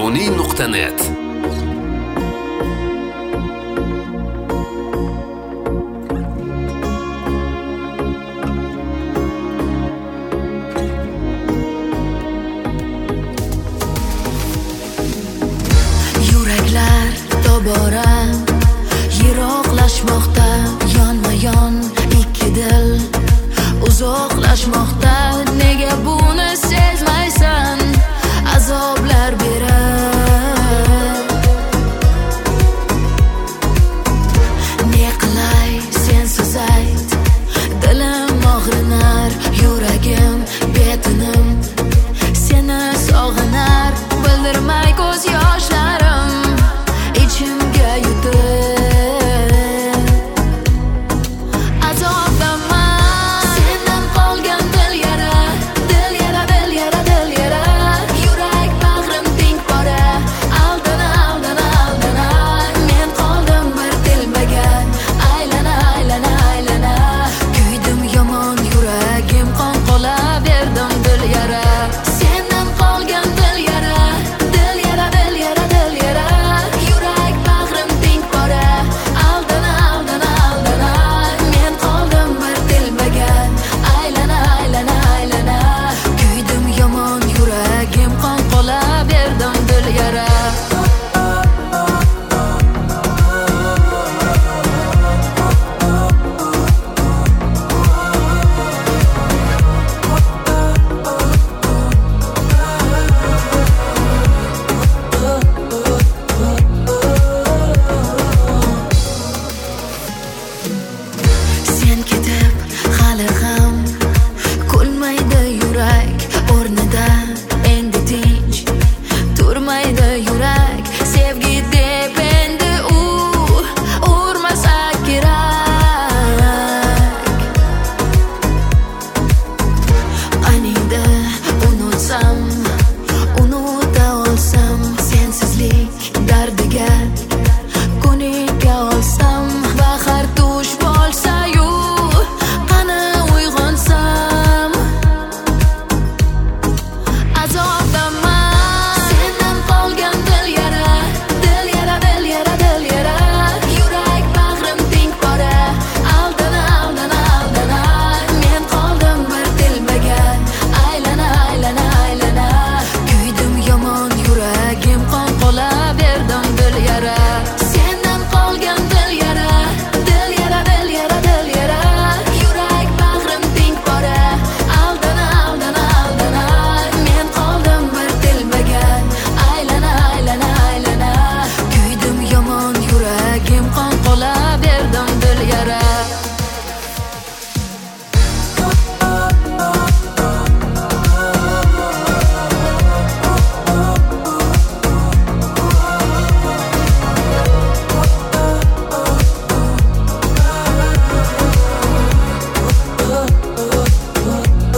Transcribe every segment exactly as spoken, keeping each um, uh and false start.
beruniy nuqta net. Yuraklar tobora yiroqlashmoqda, yonma-yon ikki dil uzoqlashmoqda. Nega buni sezmaysan? Azoblar berib ne qilay sensiz ayt, dilim og'rinar, yuragim betinim seni sog'inar. Bildirmay ko'z yoshlarim ichimga yutib azobdaman. Sendan qolgan dil yara, dil yara, dil yara, dil yara. Yurak bag'rim teng pora, aldana, aldana, aldana. Men qoldim bir tilmagan, aylana, aylana, aylana. Kuydim yomon, yuragim qon qolaverdim dil yara. Sendan qolgan dil yara, dil yara, dil yara, dil yara. Yurak bag'rim teng pora, aldana, aldana, aldana. Men qoldim bir tilmagan, aylana, aylana, aylana. Kuydim yomon, yuragim qon qolaverdim dil yara. Sen ketib hali ham kulmaydi yurak o'rnida, endi tinch turmaydi yurak. Sevgi deb endi u urmasa kerak. Qaniydi unutsam, unuta olsam, sensizlik dardiga ko'nika olsam. Bahar tush bo'lsa-yu qani uyg'onsam azobdaman. Sendan qolgan dil yara, dil yara, dil yara, dil yara. Yurak bag'rim teng pora, aldana, aldana, aldana. Men qoldim bir tilmagan, aylana, aylana, aylana. Kuydim yomon, yuragim qon qolaverdim dil yara. Sendan qolgan dil yara, dil yara, dil yara, dil yara. Yurak bag'rim teng pora, aldana, aldana, aldana. Men qoldim bir tilmagan, aylana, aylana, aylana. Kuydim yomon, yuragim qon qolaverdim dil yara.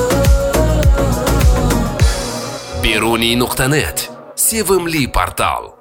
beruniy nuqta net sevimli portal.